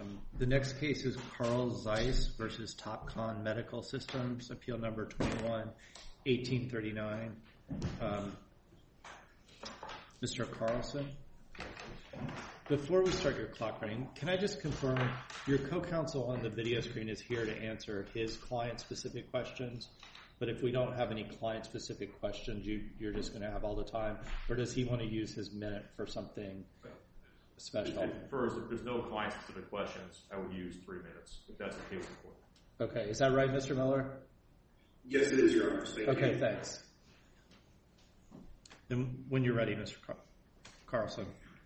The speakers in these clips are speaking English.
The next case is Carl Zeiss versus Topcon Medical Systems, appeal number 21-1839. Mr. Carlson, before we start your clock running, can I just confirm your co-counsel on the video screen is here to answer his client-specific questions, but if we don't have any client-specific questions, you're just going to have all the time, or does he want to use his minute for something special? First, if there's no client-specific questions, I would use 3 minutes, if that's the case. Okay, is that right, Mr. Miller? Yes, it is, Your Honor. Okay, thanks. Then when you're ready, Mr. Carlson.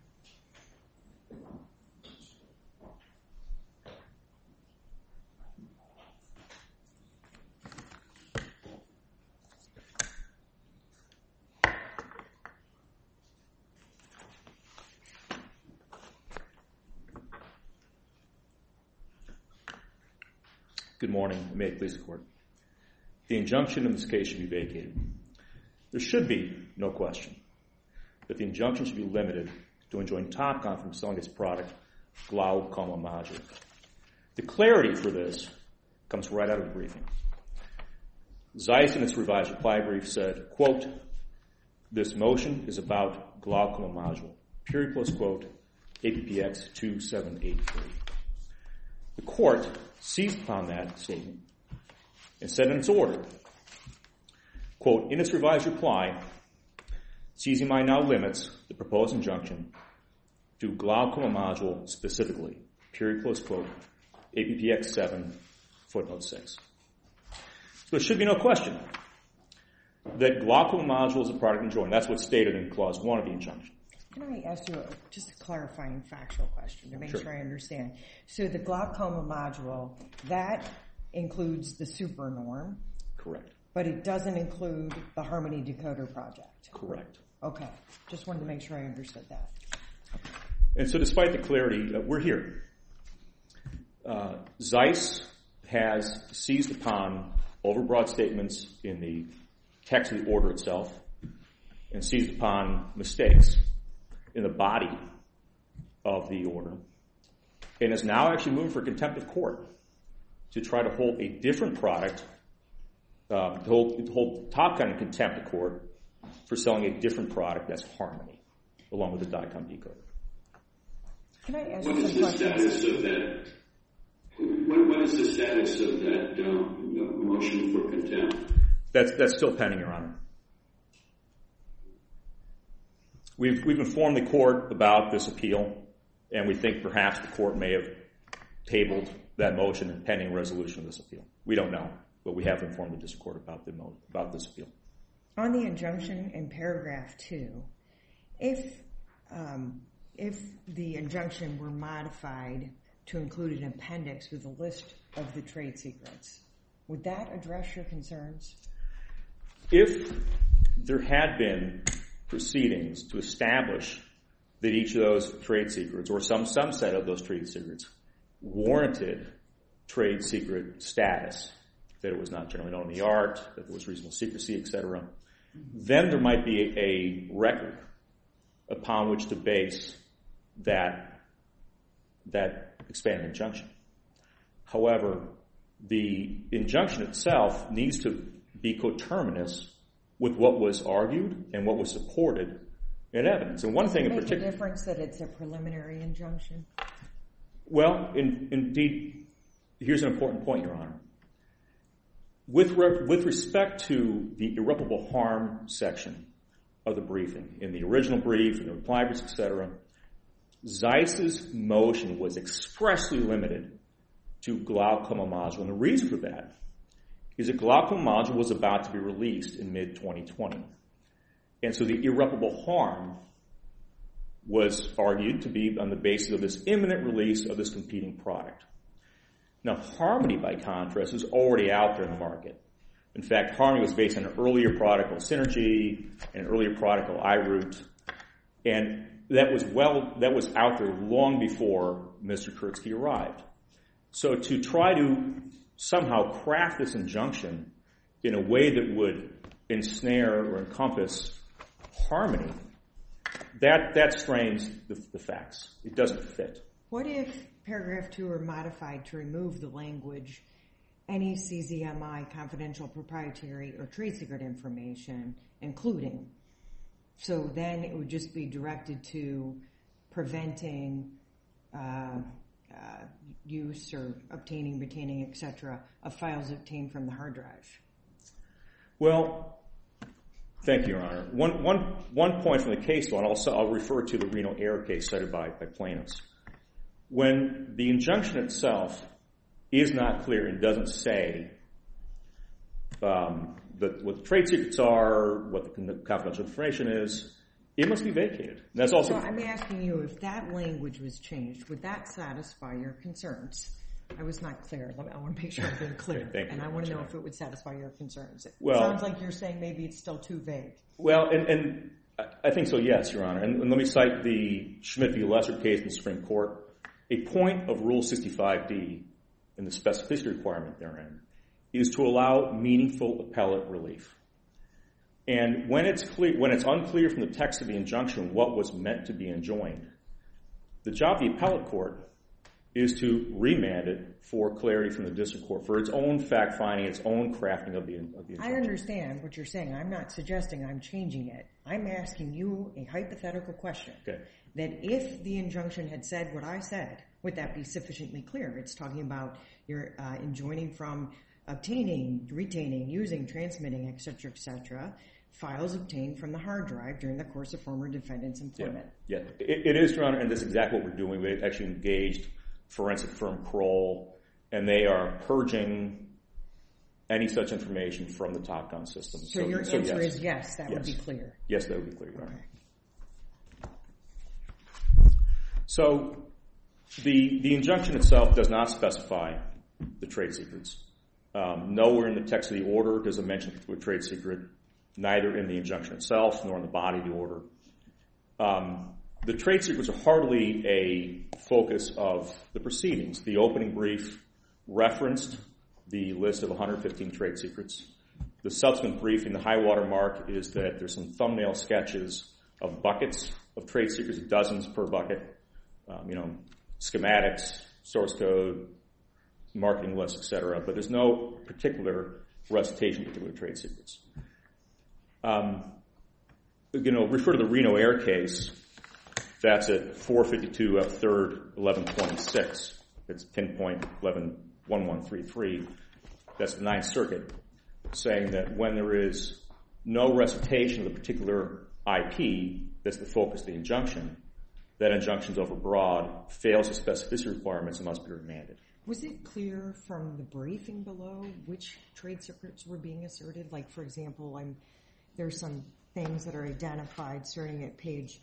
Good morning. May it please the Court. The injunction in this case should be vacated. There should be no question that the injunction should be limited to enjoin Topcon from selling its product, glaucoma module. The clarity for this comes right out of the briefing. Zeiss in its revised reply brief said, quote, "This motion is about glaucoma module, period plus quote, APPX 2783. The Court seized upon that statement and said in its order, quote, "In its revised reply, CZMI now limits the proposed injunction to glaucoma module specifically, period plus quote, APPX 7, footnote 6. So there should be no question that glaucoma module is a product enjoined. That's what's stated in Clause 1 of the injunction. Can I ask you just a clarifying factual question to make sure I understand? So the glaucoma module, that includes the super norm? Correct. But it doesn't include the Harmony Decoder project? Correct. Okay. Just wanted to make sure I understood that. And so despite the clarity, we're here. Zeiss has seized upon overbroad statements in the text of the order itself and seized upon mistakes in the body of the order, and is now actually moving for contempt of court to try to hold a different product, to hold Topcon in contempt of court for selling a different product that's Harmony, along with the DICOM decoder. Can I ask What you is some the questions? status of that? What is the status of that motion for contempt? That's still pending, Your Honor. We've informed the court about this appeal, and we think perhaps the court may have tabled that motion in pending resolution of this appeal. We don't know, but we have informed the district court about this appeal. On the injunction in paragraph 2, if the injunction were modified to include an appendix with a list of the trade secrets, would that address your concerns? If there had been proceedings to establish that each of those trade secrets, or some subset of those trade secrets, warranted trade secret status, that it was not generally known in the art, that there was reasonable secrecy, etc., then there might be a record upon which to base that expanded injunction. However, the injunction itself needs to be coterminous with what was argued and what was supported in evidence. And one thing in particular... Does it make a difference that it's a preliminary injunction? Well, indeed, here's an important point, Your Honor. With respect to the irreparable harm section of the briefing, in the original brief, in the reply briefs, etc., Zeiss's motion was expressly limited to glaucoma module. And the reason for that is that glaucoma module was about to be released in mid-2020. And so the irreparable harm was argued to be on the basis of this imminent release of this competing product. Now, Harmony, by contrast, is already out there in the market. In fact, Harmony was based on an earlier product called Synergy, and an earlier product called iRoot, and that was out there long before Mr. Kurtzky arrived. So to try to somehow craft this injunction in a way that would ensnare or encompass Harmony, that strains the facts. It doesn't fit. What if paragraph 2 are modified to remove the language, any CZMI, confidential, proprietary, or trade secret information, including. So then it would just be directed to preventing use or obtaining, retaining, etc. of files obtained from the hard drive. Well, thank you, Your Honor. One point from the case law, and also I'll refer to the Reno Air case cited by plaintiffs. When the injunction itself is not clear and doesn't say what the trade secrets are, what the confidential information is, it must be vacated. And that's also. So I'm asking you, if that language was changed, would that satisfy your concerns? I was not clear. I want to make sure I'm being clear. Thank you. I want to know if it would satisfy your concerns. It Well, sounds like you're saying maybe it's still too vague. Well, and I think so, yes, Your Honor. And let me cite the Schmidt v. Lesser case in the Supreme Court. A point of Rule 65D and the specificity requirement therein is to allow meaningful appellate relief. And when it's unclear from the text of the injunction what was meant to be enjoined, the job of the appellate court is to remand it for clarity from the district court, for its own fact-finding, its own crafting of the injunction. I understand what you're saying. I'm not suggesting I'm changing it. I'm asking you a hypothetical question. Okay. That if the injunction had said what I said, would that be sufficiently clear? It's talking about your enjoining from obtaining, retaining, using, transmitting, etc., files obtained from the hard drive during the course of former defendant's employment. Yeah, it is, Your Honor, and that's exactly what we're doing. We actually engaged forensic firm Kroll, and they are purging any such information from the TopCon system. So your answer is yes, that would be clear. Yes, that would be clear, Your Honor. So the injunction itself does not specify the trade secrets. Nowhere in the text of the order does it mention a trade secret, neither in the injunction itself nor in the body of the order. The trade secrets are hardly a focus of the proceedings. The opening brief referenced the list of 115 trade secrets. The subsequent brief in the high water mark is that there's some thumbnail sketches of buckets of trade secrets, dozens per bucket, schematics, source code, marketing lists, etc. But there's no particular recitation of particular trade secrets. Refer to the Reno Air case. That's at 452 F 3rd 1126. It's 10.111133. That's the Ninth Circuit saying that when there is no recitation of the particular IP that's the focus of the injunction, that injunction is overbroad, fails the specificity requirements, and must be remanded. Was it clear from the briefing below which trade secrets were being asserted? Like, for example, there's some things that are identified starting at page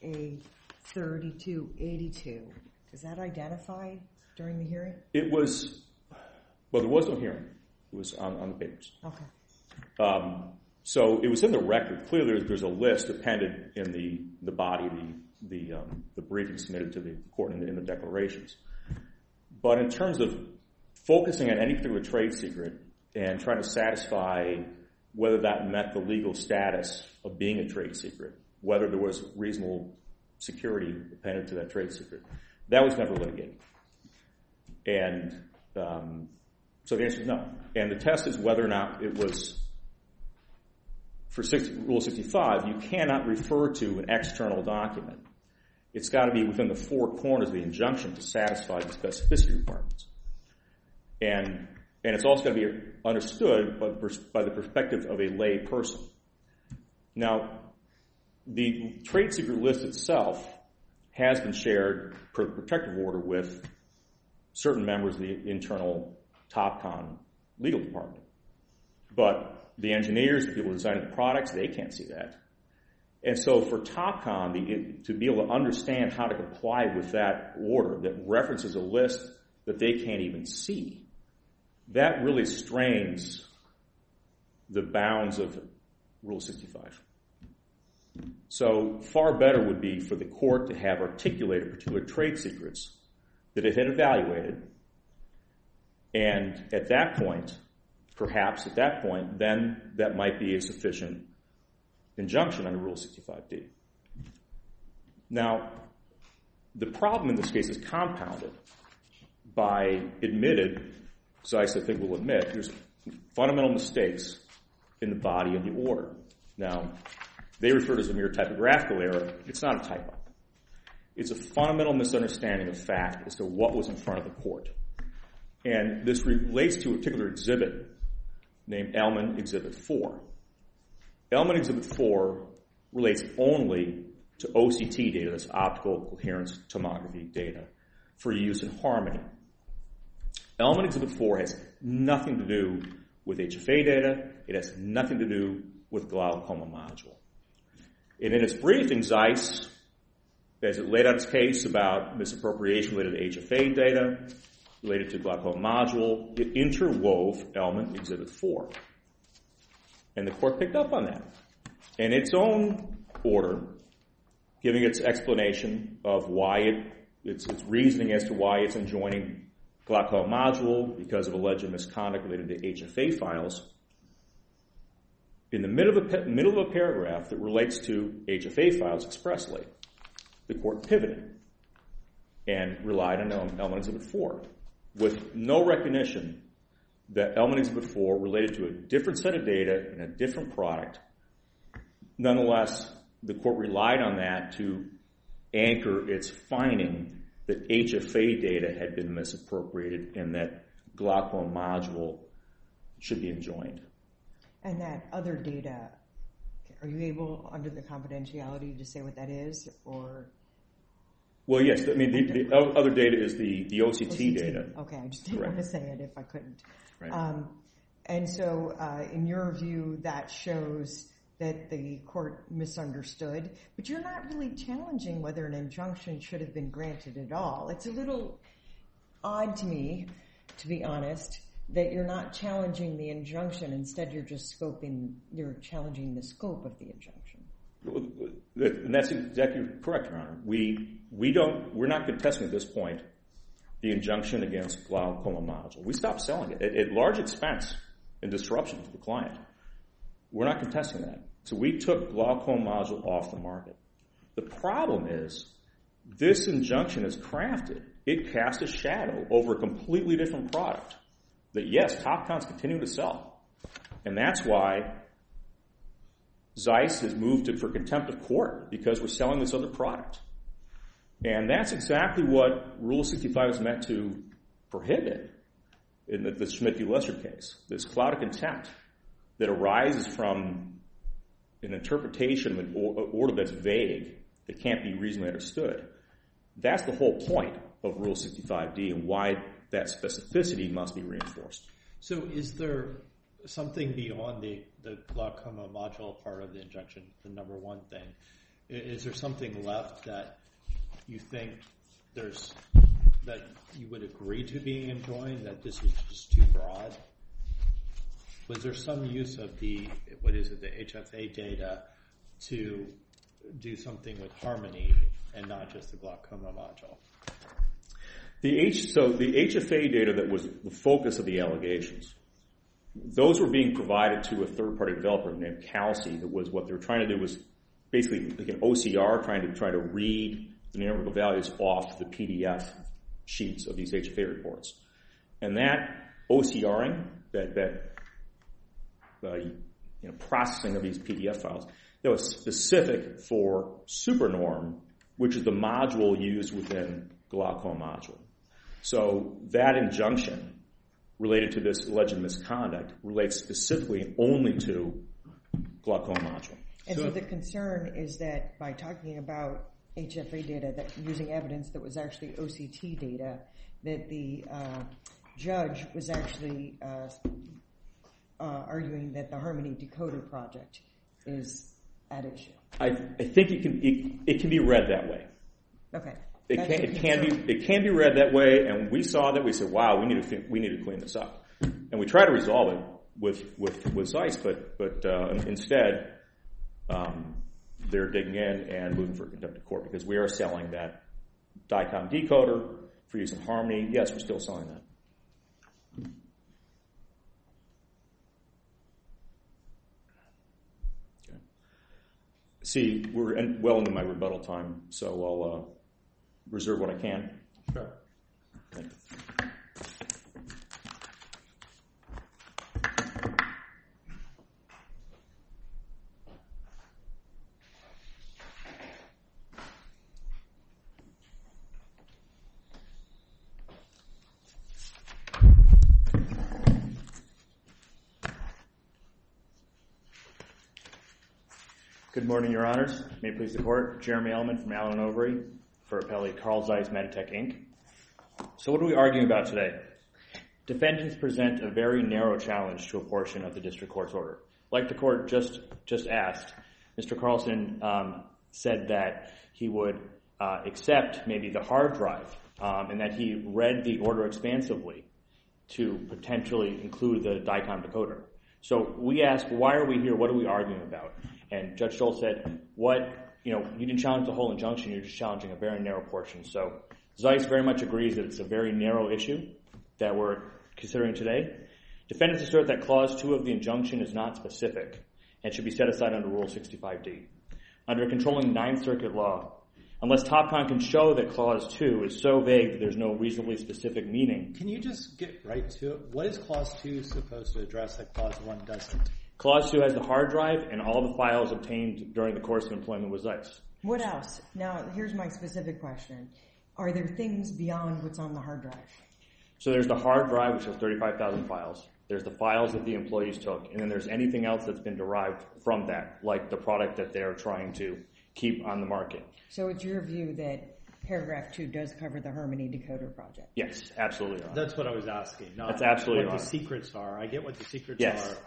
A3282. Is that identified during the hearing? It was, well, there was no hearing. It was on the papers. Okay. So it was in the record. Clearly, there's a list appended in the body of the briefing submitted to the court in the declarations. But in terms of focusing on any particular trade secret and trying to satisfy whether that met the legal status of being a trade secret, whether there was reasonable security appended to that trade secret, that was never litigated. And so the answer is no. And the test is whether or not it was, for Rule 65, you cannot refer to an external document. It's got to be within the four corners of the injunction to satisfy the specificity requirements. And it's also got to be understood by the perspective of a lay person. Now, the trade secret list itself has been shared per protective order with certain members of the internal TopCon legal department. But the engineers, the people designing the products, they can't see that. And so for TopCon to be able to understand how to comply with that order that references a list that they can't even see, that really strains the bounds of Rule 65. So far better would be for the court to have articulated particular trade secrets that it had evaluated, and at that point, perhaps at that point, then that might be a sufficient injunction under Rule 65D. Now, the problem in this case is compounded by admitted, Zeiss I think will admit, there's fundamental mistakes in the body of the order. Now, they refer to it as a mere typographical error. It's not a typo. It's a fundamental misunderstanding of fact as to what was in front of the court. And this relates to a particular exhibit named Elman Exhibit 4. Elman Exhibit 4 relates only to OCT data, that's optical coherence tomography data, for use in Harmony. Elman Exhibit 4 has nothing to do with HFA data. It has nothing to do with glaucoma module. And in its briefing, Zeiss, as it laid out its case about misappropriation related to HFA data, related to glaucoma module, it interwove Elman Exhibit 4. And the court picked up on that. In its own order, giving its explanation of why its reasoning as to why it's enjoining glaucoma module because of alleged misconduct related to HFA files, in the middle of a paragraph that relates to HFA files expressly, the court pivoted and relied on Elman Exhibit 4 with no recognition that Elman Exhibit 4 related to a different set of data and a different product. Nonetheless, the court relied on that to anchor its finding that HFA data had been misappropriated and that glaucoma module should be enjoined. And that other data, are you able, under the confidentiality, to say what that is, or? Well, yes. I mean, the other data is the OCT data. Okay, I just didn't want to say it if I couldn't. Right. And so, in your view, that shows that the court misunderstood, but you're not really challenging whether an injunction should have been granted at all. It's a little odd to me, to be honest, that you're not challenging the injunction. Instead, you're you're challenging the scope of the injunction. And that's exactly correct, Your Honor. We're not contesting at this point the injunction against glaucoma module. We stopped selling it at large expense and disruption to the client. We're not contesting that. So we took glaucoma module off the market. The problem is this injunction is crafted. It casts a shadow over a completely different product that, yes, Topcon's continue to sell. And that's why Zeiss has moved it for contempt of court, because we're selling this other product. And that's exactly what Rule 65 is meant to prohibit in the Schmidt v. Lesser case, this cloud of contempt that arises from an interpretation of an order that's vague, that can't be reasonably understood. That's the whole point of Rule 65D and why that specificity must be reinforced. So is there something beyond the glaucoma module part of the injunction, the number one thing? Is there something left that you think that you would agree to being enjoined, that this is just too broad? Was there some use of the HFA data to do something with Harmony and not just the glaucoma module? So the HFA data that was the focus of the allegations, those were being provided to a third-party developer named Calci. That was what they were trying to do was basically like an OCR, trying to read the numerical values off the PDF sheets of these HFA reports. And that OCRing, that processing of these PDF files, that was specific for SuperNorm, which is the module used within glaucoma module. So that injunction related to this alleged misconduct relates specifically and only to glaucoma module. And so the concern is that by talking about HFA data, that using evidence that was actually OCT data, that the judge was actually arguing that the Harmony Decoder project is at issue. I think it can be read that way. Okay. It can be read that way, and we saw that. We said, "Wow, we need to clean this up," and we tried to resolve it with Zeiss, but instead they're digging in and moving for contempt of court because we are selling that DICOM decoder for use in Harmony. Yes, we're still selling that. Okay. See, we're well into my rebuttal time, so I'll reserve what I can. Sure. Thank you. Good morning, Your Honors. May it please the Court. Jeremy Ellman from Allen & Overy for appellee Carl Zeiss Meditech, Inc. So what are we arguing about today? Defendants present a very narrow challenge to a portion of the district court's order. Like the court just asked, Mr. Carlson said that he would accept maybe the hard drive and that he read the order expansively to potentially include the DICOM decoder. So we asked, why are we here? What are we arguing about? And Judge Stoll said, you didn't challenge the whole injunction, you're just challenging a very narrow portion. So Zeiss very much agrees that it's a very narrow issue that we're considering today. Defendants assert that Clause 2 of the injunction is not specific and should be set aside under Rule 65D. Under controlling Ninth Circuit law, unless TopCon can show that Clause 2 is so vague that there's no reasonably specific meaning. Can you just get right to it? What is Clause 2 supposed to address that Clause 1 doesn't? Clause 2 has the hard drive and all the files obtained during the course of employment with Zeiss. What else? Now, here's my specific question. Are there things beyond what's on the hard drive? So there's the hard drive, which has 35,000 files. There's the files that the employees took. And then there's anything else that's been derived from that, like the product that they're trying to keep on the market. So it's your view that Paragraph 2 does cover the Harmony Decoder project? Yes, absolutely. That's what I was asking. Not That's absolutely what right. the secrets are. I get what the secrets Yes. are.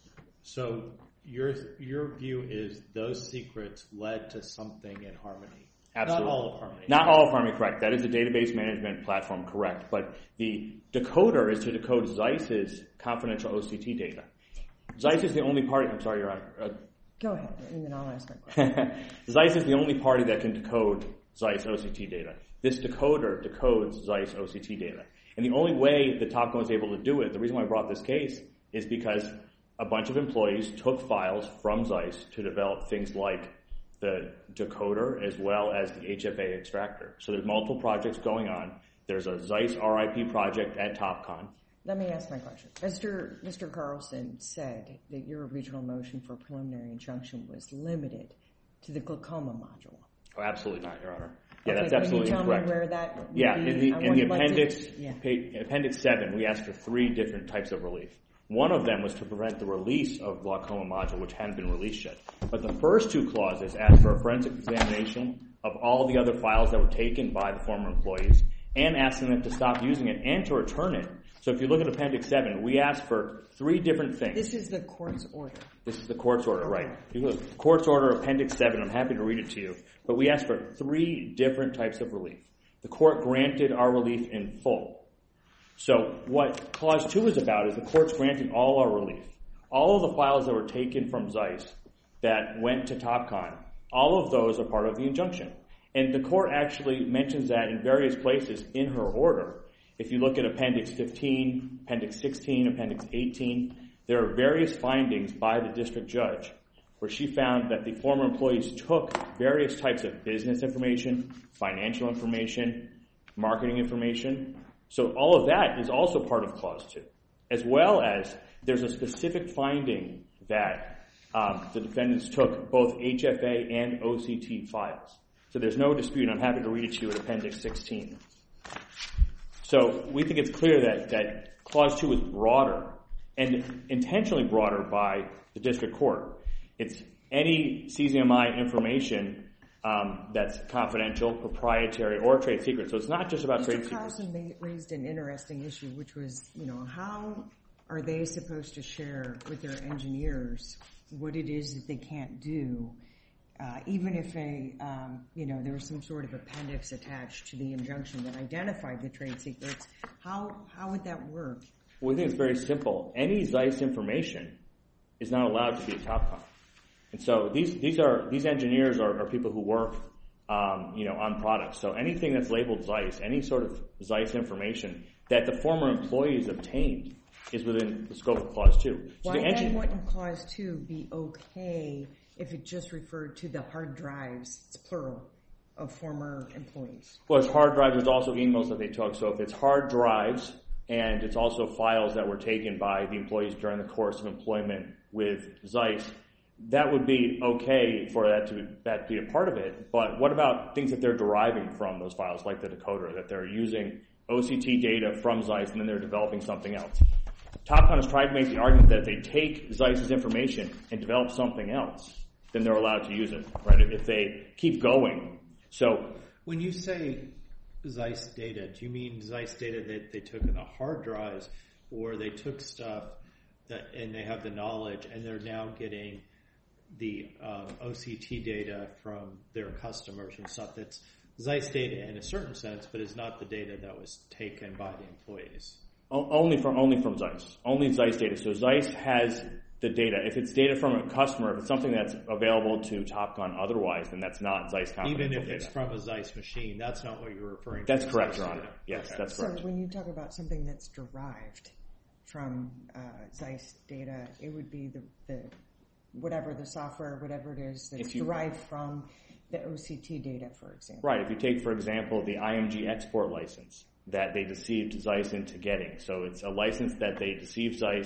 So your view is those secrets led to something in Harmony. Absolutely. Not all of Harmony. Not all of Harmony, correct. That is a database management platform, correct. But the decoder is to decode Zeiss's confidential OCT data. Zeiss is the only party. I'm sorry, Your Honor. Go ahead, and then I'll ask my question. Zeiss is the only party that can decode Zeiss OCT data. This decoder decodes Zeiss OCT data. And the only way that TopCon was able to do it, the reason why I brought this case, is because a bunch of employees took files from Zeiss to develop things like the decoder as well as the HFA extractor. So there's multiple projects going on. There's a Zeiss RIP project at TopCon. Let me ask my question. Mr. Carlson said that your original motion for preliminary injunction was limited to the glaucoma module. Oh, absolutely not, Your Honor. Yeah, Okay, that's absolutely can you tell incorrect. me where that would Yeah, be? in the appendix, Yeah. appendix 7, we asked for 3 different types of relief. One of them was to prevent the release of glaucoma module, which hadn't been released yet. But the first 2 clauses asked for a forensic examination of all the other files that were taken by the former employees and asking them to stop using it and to return it. So if you look at appendix 7, we asked for 3 different things. This is the court's order. This is the court's order, right. If you look, court's order, appendix 7, I'm happy to read it to you. But we asked for 3 different types of relief. The court granted our relief in full. So what Clause 2 is about is the court's granting all our relief. All of the files that were taken from Zeiss that went to TopCon, all of those are part of the injunction. And the court actually mentions that in various places in her order. If you look at Appendix 15, Appendix 16, Appendix 18, there are various findings by the district judge where she found that the former employees took various types of business information, financial information, marketing information. So all of that is also part of Clause 2, as well as there's a specific finding that the defendants took both HFA and OCT files. So there's no dispute. I'm happy to read it to you at Appendix 16. So we think it's clear that Clause 2 is broader and intentionally broader by the district court. It's any CZMI information that's confidential, proprietary, or trade secret. So it's not just about trade secrets. Mr. Carlson raised an interesting issue, which was, how are they supposed to share with their engineers what it is that they can't do, even if there was some sort of appendix attached to the injunction that identified the trade secrets? How would that work? We think it's very simple. Any Zeiss information is not allowed to be at TopCon. And so these engineers are people who work on products. So anything that's labeled Zeiss, any sort of Zeiss information that the former employees obtained is within the scope of Clause 2. So Why then wouldn't Clause 2 be okay if it just referred to the hard drives, it's plural, of former employees? Well, it's hard drives. There's also emails that they took. So if it's hard drives and it's also files that were taken by the employees during the course of employment with Zeiss, that would be okay for that to be a part of it. But what about things that they're deriving from those files, like the decoder, that they're using OCT data from Zeiss and then they're developing something else? TopCon has tried to make the argument that if they take Zeiss's information and develop something else, then they're allowed to use it, right? If they keep going. So when you say Zeiss data, do you mean Zeiss data that they took in the hard drives, or they took stuff and they have the knowledge and they're now getting the OCT data from their customers and stuff that's Zeiss data in a certain sense, but is not the data that was taken by the employees? Only from Zeiss. Only Zeiss data. So Zeiss has the data. If it's data from a customer, if it's something that's available to Topcon otherwise, then that's not Zeiss confidential data. Even if it's from a Zeiss machine, that's not what you're referring to. That's correct, Your Honor. Yes, okay. That's correct. So when you talk about something that's derived from Zeiss data, it would be the whatever the software, whatever it is that's derived from the OCT data, for example. Right. If you take, for example, the IMG export license that they deceived Zeiss into getting. So it's a license that they deceived Zeiss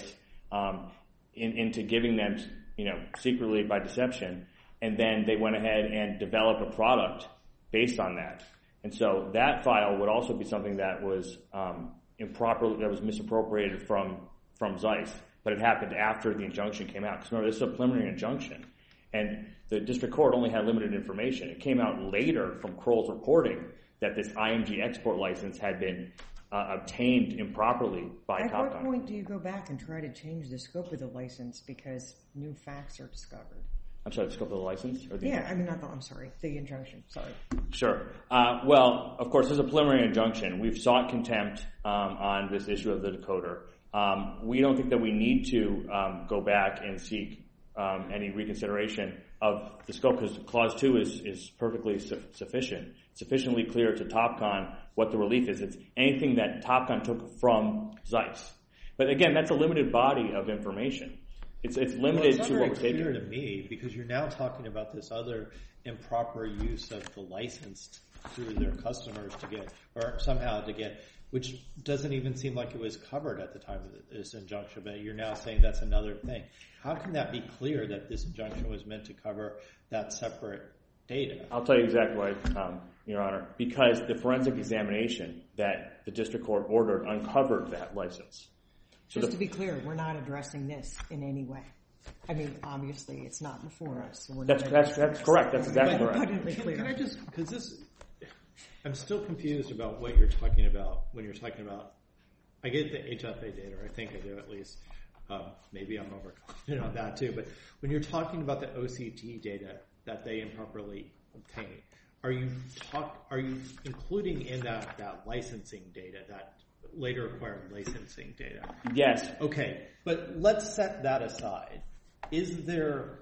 into giving them, secretly by deception, and then they went ahead and developed a product based on that. And so that file would also be something that was improperly, that was misappropriated from Zeiss, but it happened after the injunction came out. Because remember, this is a preliminary injunction, and the district court only had limited information. It came out later from Kroll's reporting that this IMG export license had been obtained improperly by Topcon. At what point do you go back and try to change the scope of the license because new facts are discovered? I'm sorry, the scope of the license? Or the the injunction. Sorry. Sure. Well, of course, this is a preliminary injunction. We've sought contempt on this issue of the decoder. We don't think that we need to go back and seek any reconsideration of the scope, because Clause 2 is perfectly sufficiently clear to Topcon what the relief is. It's anything that Topcon took from Zeiss. But again, that's a limited body of information. It's limited to what was taken. It's not very clear to me, because you're now talking about this other improper use of the license through their customers to get, or somehow to get, which doesn't even seem like it was covered at the time of this injunction, but you're now saying that's another thing. How can that be clear that this injunction was meant to cover that separate data? I'll tell you exactly why, Your Honor. Because the forensic examination that the district court ordered uncovered that license. So Just to be clear, we're not addressing this in any way. I mean, obviously, it's not before us. So we're that's correct. That's exactly correct. Can I just, because this, I'm still confused about what you're talking about when you're talking about, I get the HFA data, or I think I do at least. Maybe I'm overconfident on that too, but when you're talking about the OCT data that they improperly obtained, are you including in that licensing data, that later acquired licensing data? Yes. Okay, but let's set that aside. Is there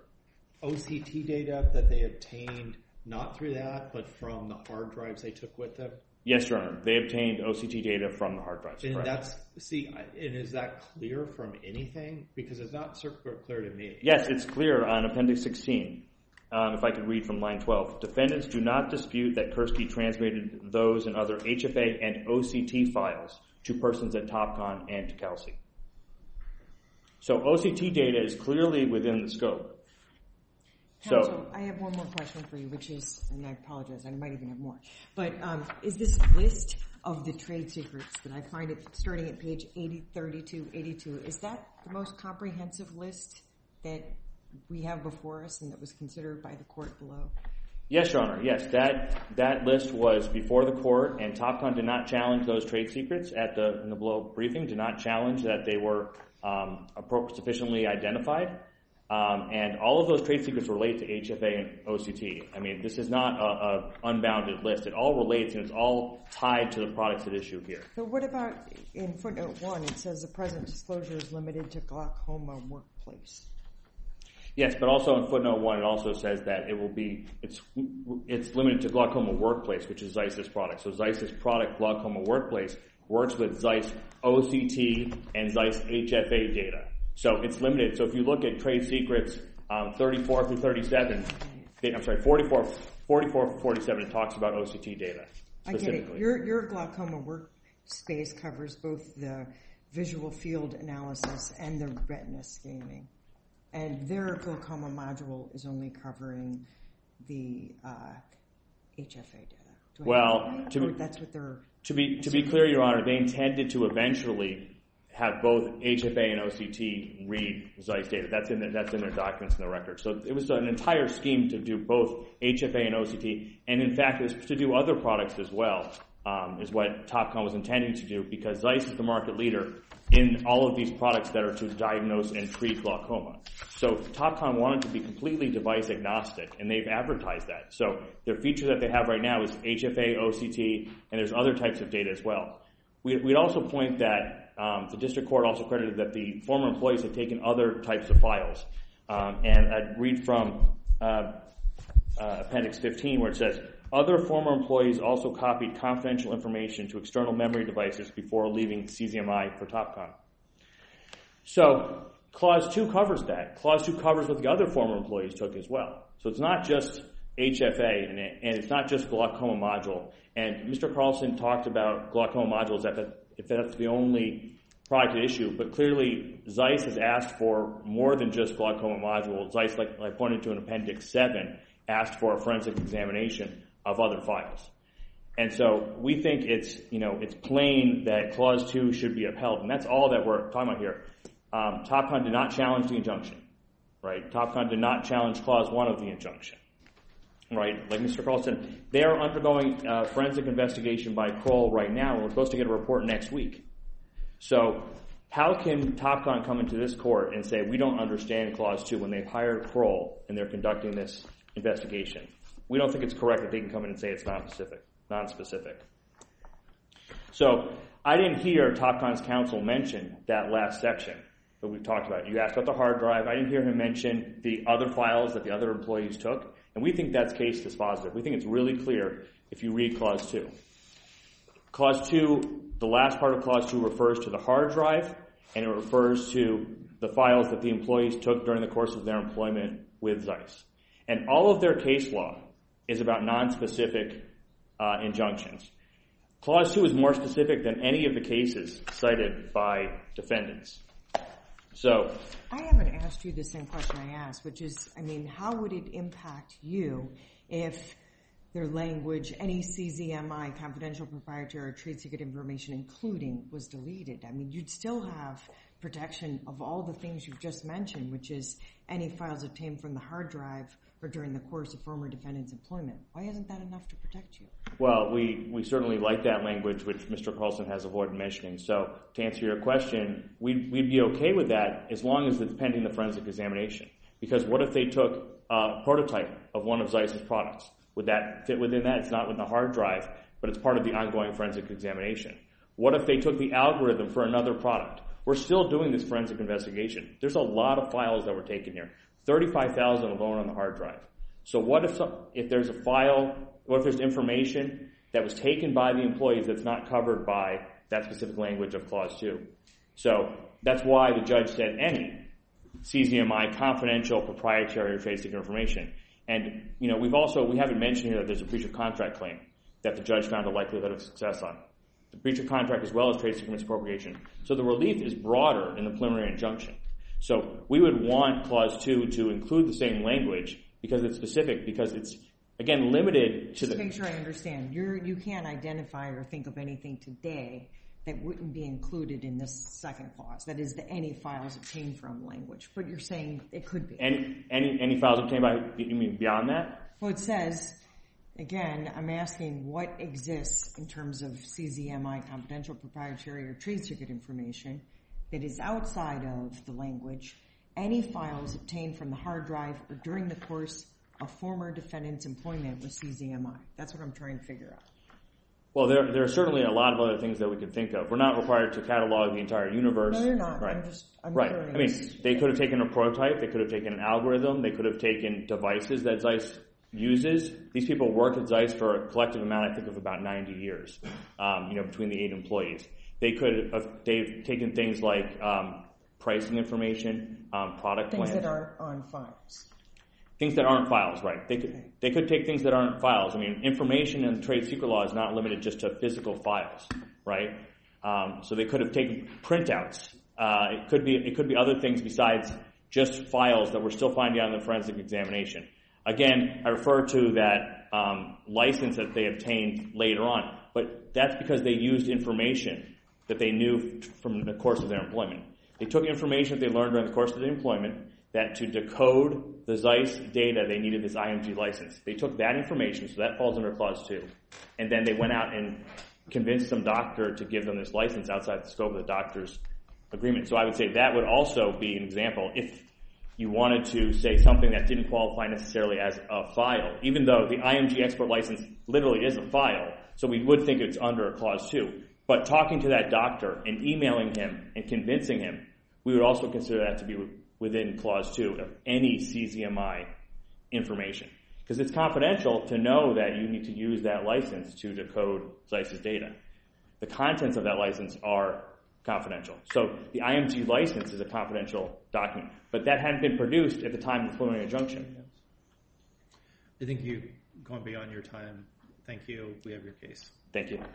OCT data that they obtained not through that, but from the hard drives they took with them? Yes, Your Honor. They obtained OCT data from the hard drives. And correct. And is that clear from anything? Because it's not super clear to me. Yes, it's clear on Appendix 16. If I could read from line 12. Defendants do not dispute that Kursky transmitted those and other HFA and OCT files to persons at Topcon and to Kelsey. So OCT data is clearly within the scope. Counsel, I have one more question for you, which is, and I apologize, I might even have more, but is this list of the trade secrets that I find it starting at page 82, is that the most comprehensive list that we have before us and that was considered by the court below? Yes, Your Honor, yes. That list was before the court, and Topcon did not challenge those trade secrets in the below briefing, did not challenge that they were sufficiently identified. And all of those trade secrets relate to HFA and OCT. I mean, this is not an unbounded list. It all relates, and it's all tied to the products at issue here. So what about in footnote 1, it says the present disclosure is limited to glaucoma workplace. Yes, but also in footnote 1, it also says that it's limited to glaucoma workplace, which is Zeiss's product. So Zeiss's product, glaucoma workplace, works with Zeiss OCT and Zeiss HFA data. So it's limited. So if you look at trade secrets 34 through 37, 44 through 47, it talks about OCT data specifically. I get it. Your glaucoma workspace covers both the visual field analysis and the retina scanning. And their glaucoma module is only covering the HFA data. To be clear, Your Honor, they intended to eventually have both HFA and OCT read Zeiss data. That's in their documents in the record. So it was an entire scheme to do both HFA and OCT, and in fact, it was to do other products as well, is what Topcon was intending to do, because Zeiss is the market leader in all of these products that are to diagnose and treat glaucoma. So Topcon wanted to be completely device agnostic, and they've advertised that. So their feature that they have right now is HFA, OCT, and there's other types of data as well. We'd also point that the district court also credited that the former employees had taken other types of files. And I'd read from Appendix 15 where it says, other former employees also copied confidential information to external memory devices before leaving CZMI for Topcon. So Clause 2 covers that. Clause 2 covers what the other former employees took as well. So it's not just HFA and it's not just glaucoma module. And Mr. Carlson talked about glaucoma modules if that's the only product at issue, but clearly Zeiss has asked for more than just glaucoma module. Zeiss, like I pointed to in Appendix 7, asked for a forensic examination of other files. And so we think it's plain that Clause 2 should be upheld, and that's all that we're talking about here. Topcon did not challenge the injunction, right? Topcon did not challenge Clause 1 of the injunction, right? Like Mr. Carlson, they are undergoing forensic investigation by Kroll right now, and we're supposed to get a report next week. So how can Topcon come into this court and say we don't understand Clause 2 when they've hired Kroll and they're conducting this investigation? We don't think it's correct that they can come in and say it's non-specific. So I didn't hear Topcon's counsel mention that last section that we've talked about. You asked about the hard drive. I didn't hear him mention the other files that the other employees took, and we think that's case dispositive. We think it's really clear if you read Clause 2. Clause 2, the last part of Clause 2 refers to the hard drive, and it refers to the files that the employees took during the course of their employment with Zeiss. And all of their case law is about non-specific injunctions. Clause 2 is more specific than any of the cases cited by defendants. So I haven't asked you the same question I asked, which is, how would it impact you if their language, any CZMI, confidential, proprietary, or trade secret information including, was deleted? You'd still have protection of all the things you've just mentioned, which is any files obtained from the hard drive or during the course of former defendant's employment. Why isn't that enough to protect you? Well, we certainly like that language, which Mr. Carlson has avoided mentioning. So to answer your question, we'd be okay with that as long as it's pending the forensic examination. Because what if they took a prototype of one of Zeiss's products? Would that fit within that? It's not within the hard drive, but it's part of the ongoing forensic examination. What if they took the algorithm for another product? We're still doing this forensic investigation. There's a lot of files that were taken here. 35,000 alone on the hard drive. So what if there's a file, what if there's information that was taken by the employees that's not covered by that specific language of Clause 2? So that's why the judge said any CZMI, confidential, proprietary, or trade secret information. And, we haven't mentioned here that there's a breach of contract claim that the judge found a likelihood of success on. The breach of contract as well as trade secret misappropriation. So the relief is broader in the preliminary injunction. So we would want Clause 2 to include the same language because it's specific, because it's, again, limited to Just to make sure I understand, you can't identify or think of anything today that wouldn't be included in this second clause. That is the any files obtained from language. But you're saying it could be. Any files obtained by, you mean beyond that? Well, it says, again, I'm asking what exists in terms of CZMI, confidential, proprietary, or trade secret information that is outside of the language, any files obtained from the hard drive or during the course of former defendant's employment with CZMI. That's what I'm trying to figure out. Well, there are certainly a lot of other things that we could think of. We're not required to catalog the entire universe. No, you're not. Right. I'm right. curious. They could have taken a prototype. They could have taken an algorithm. They could have taken devices that Zeiss uses. These people worked at Zeiss for a collective amount, I think, of about 90 years, between the 8 employees. They've taken things like pricing information, product plans. Things that aren't on files. Things that aren't files, right. They could take things that aren't files. Information in the trade secret law is not limited just to physical files, right? So they could have taken printouts. It could be other things besides just files that we're still finding out in the forensic examination. Again, I refer to that license that they obtained later on, but that's because they used information that they knew from the course of their employment. They took information that they learned during the course of their employment that to decode the Zeiss data, they needed this IMG license. They took that information, so that falls under Clause 2, and then they went out and convinced some doctor to give them this license outside the scope of the doctor's agreement. So I would say that would also be an example if you wanted to say something that didn't qualify necessarily as a file, even though the IMG export license literally is a file, so we would think it's under Clause 2. But talking to that doctor and emailing him and convincing him, we would also consider that to be within Clause 2 of any CZMI information. Because it's confidential to know that you need to use that license to decode Zeiss's data. The contents of that license are confidential. So the IMG license is a confidential document. But that hadn't been produced at the time of the preliminary injunction. I think you've gone beyond your time. Thank you. We have your case. Thank you.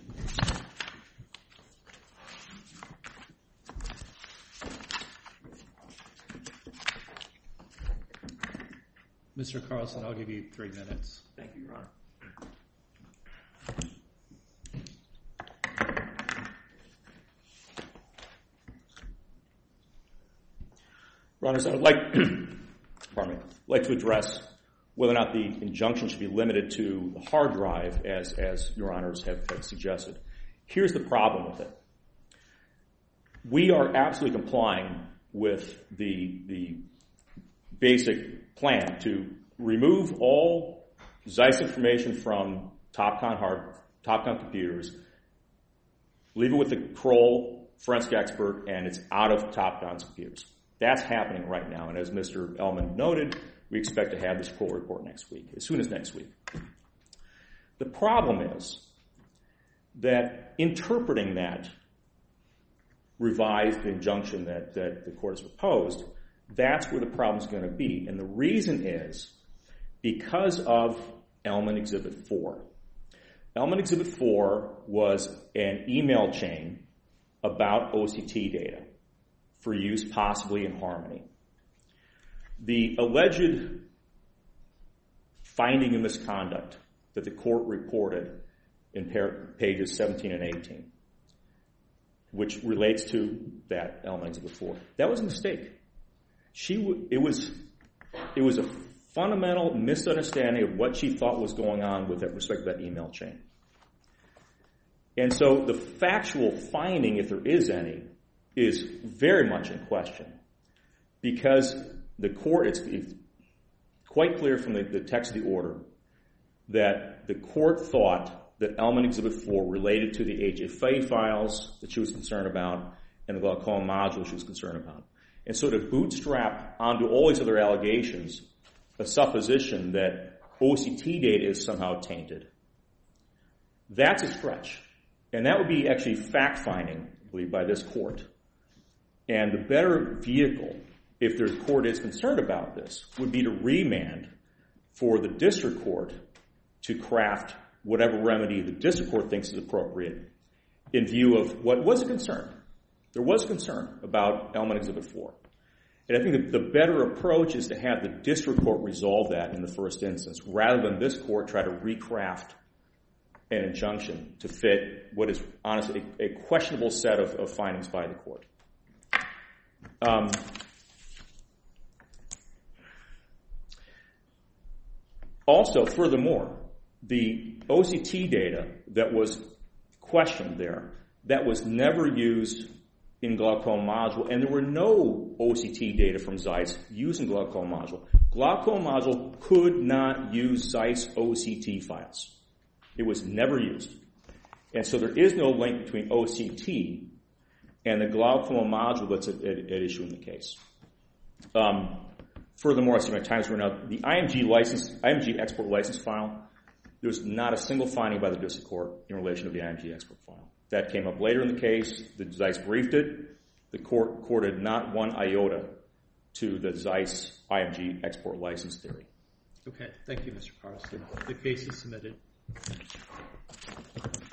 Mr. Carlson, I'll give you 3 minutes. Thank you, Your Honor. Your Honors, I would like to address whether or not the injunction should be limited to the hard drive, as Your Honors have suggested. Here's the problem with it. We are absolutely complying with the basic plan to remove all Zeiss information from Topcon computers, leave it with the Kroll forensic expert, and it's out of Topcon's computers. That's happening right now, and as Mr. Ellman noted, we expect to have this Kroll report next week, as soon as next week. The problem is that interpreting that revised injunction that the court has proposed, that's where the problem is going to be. And the reason is because of Ellman Exhibit 4. Ellman Exhibit 4 was an email chain about OCT data for use possibly in Harmony. The alleged finding of misconduct that the court reported in pages 17 and 18, which relates to that Ellman Exhibit 4, that was a mistake. It was a fundamental misunderstanding of what she thought was going on with respect to that email chain. And so the factual finding, if there is any, is very much in question because the court, it's quite clear from the text of the order that the court thought that Ellman Exhibit 4 related to the HFA files that she was concerned about and the glaucoma module she was concerned about. And so to bootstrap onto all these other allegations a supposition that OCT data is somehow tainted, that's a stretch. And that would be actually fact-finding, I believe, by this court. And the better vehicle, if the court is concerned about this, would be to remand for the district court to craft whatever remedy the district court thinks is appropriate in view of what was a concern. There was concern about Ellman Exhibit 4. And I think that the better approach is to have the district court resolve that in the first instance, rather than this court try to recraft an injunction to fit what is honestly a questionable set of findings by the court. Also, furthermore, the OCT data that was questioned there, that was never used in glaucoma module, and there were no OCT data from Zeiss used in glaucoma module. Glaucoma module could not use Zeiss OCT files. It was never used. And so there is no link between OCT and the glaucoma module that's at issue in the case. Furthermore, I see my time's running out. The IMG export license file, there's not a single finding by the district court in relation to the IMG export file. That came up later in the case. The Zeiss briefed it. The court courted not one iota to the Zeiss IMG export license theory. Okay. Thank you, Mr. Carlson. The case is submitted.